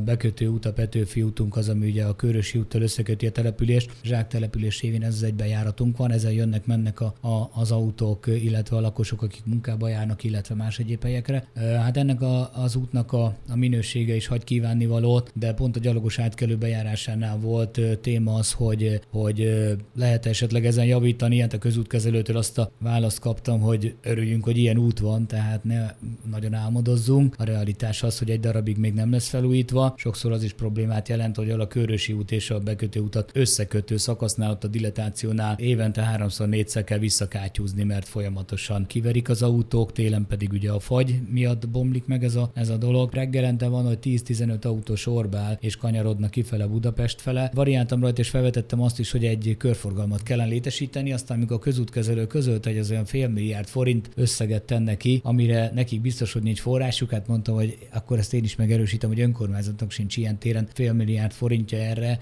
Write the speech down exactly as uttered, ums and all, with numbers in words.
bekötő út, a Petőfi útunk az, ami ugye a Körösi úttal összeköti a települést. Zsák település révén ez az egy bejáratunk van, ezen jönnek, mennek a, a, az autók, illetve a lakosok, akik munkába járnak, illetve más egyéb helyekre. Hát ennek a, az útnak a, a minősége is hagy kívánni valót, de pont a gyalogos átkelő bejárásánál volt téma az, hogy, hogy lehet esetleg ezen javítani. Hát a közútkezelőtől azt a választ kaptam, hogy örüljünk, hogy ilyen út van, tehát ne nagyon álmodozzunk. A realitás az, hogy egy darabig még nem lesz felújítva. Sokszor az is problémát jelent, hogy a Körösi út és a bekötő utat összekötő szakasznál, ott a dilatációnál évente háromszor, négyszer kell visszakátyúzni, mert folyamatosan kiverik az autók, télen pedig ugye a fagy miatt bomlik meg ez a, ez a dolog. Reggelente van, hogy tíz-tizenöt autó sorba áll és kanyarodnak kifele Budapest fele. Variáltam rajta és felvetettem azt is, hogy egy körforgalmat kellene létesíteni, aztán amikor a közútkezelő közölt, hogy az olyan fél milliárd forint összeget tenne ki, amire nekik biztos, hogy nincs forrásuk, hát mondtam, hogy akkor ezt én is megerősítem, hogy önkormányzatnak sincs ilyen téren fél milliárd forintja erre.